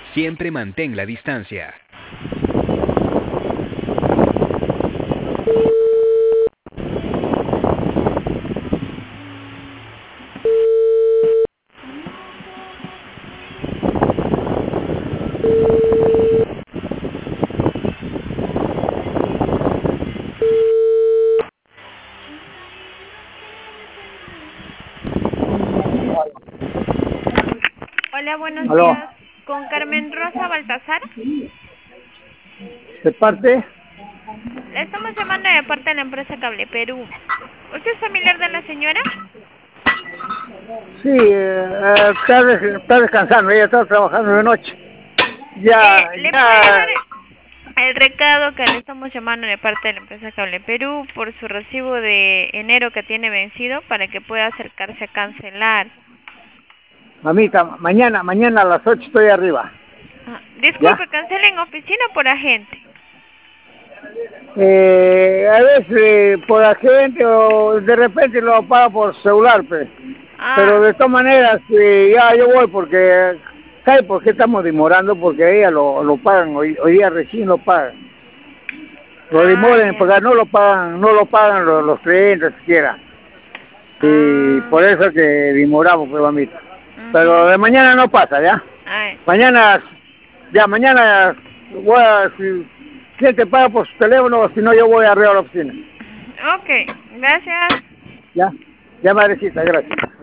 Siempre mantén la distancia. Hola, buenos Aló, días. ¿Con Carmen Rosa Baltasar? ¿de parte? Le estamos llamando de parte de la empresa Cable Perú. ¿Usted es familiar de la señora? Sí, está descansando, ella está trabajando de noche. Ya, ¿Le puede ya, dar el recado que le estamos llamando de parte de la empresa Cable Perú por su recibo de enero que tiene vencido para que pueda acercarse a cancelar? mamita, mañana a las 8 estoy arriba, ¿ya? Disculpe, ¿cancela en oficina o por agente? A veces por agente o de repente lo paga por celular, pues. Pero Ah, de todas maneras, ya yo voy porque, ¿sabe por qué estamos demorando? Porque ella lo pagan, hoy día recién lo pagan. Lo demoran en ya. pagar, no lo pagan los clientes siquiera. Y Ah, por eso que demoramos, pues, mamita. Pero mhm. de mañana no pasa, ¿ya? Ay, Mañana, mañana voy a, ¿quién te paga por su teléfono? O si no, yo voy arriba a la oficina. ok, gracias. ¿Ya? Ya, madrecita, gracias.